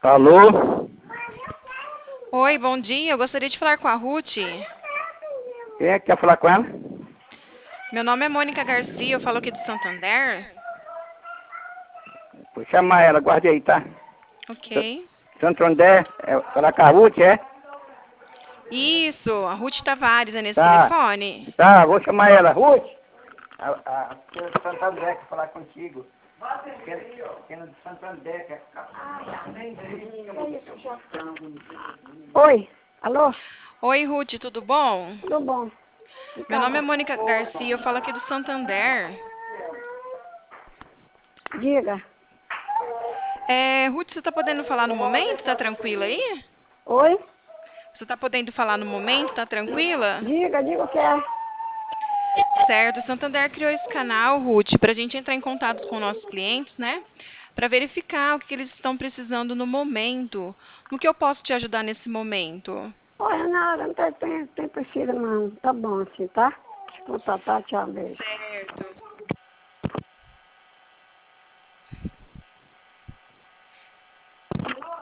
Alô? Oi, bom dia. Eu gostaria de falar com a Ruth. Quem é que quer falar com ela? Meu nome é Mônica Garcia, eu falo aqui do Santander. Vou chamar ela, guarde aí, tá? Ok. Santo André, falar com a Ruth, é? Isso, a Ruth Tavares é nesse Tá, telefone. tá, vou chamar ela. Ruth! A Santo André quer falar contigo. Quem é de Santo André quer Oi, alô? Oi, Ruth, tudo bom? Tudo bom? Meu nome é Mônica Garcia, eu falo aqui do Santander. Diga. Ruth, você tá podendo falar no momento? Tá tranquila aí? Oi? Você tá podendo falar no momento? Tá tranquila? Diga o que é. Certo, o Santander criou esse canal, Ruth, para a gente entrar em contato com nossos clientes, né? Para verificar o que eles estão precisando no momento. No que eu posso te ajudar nesse momento? Olha, nada, não tem preciso não. Tá bom assim, tá? Desculpa, tá, tchau, beijo.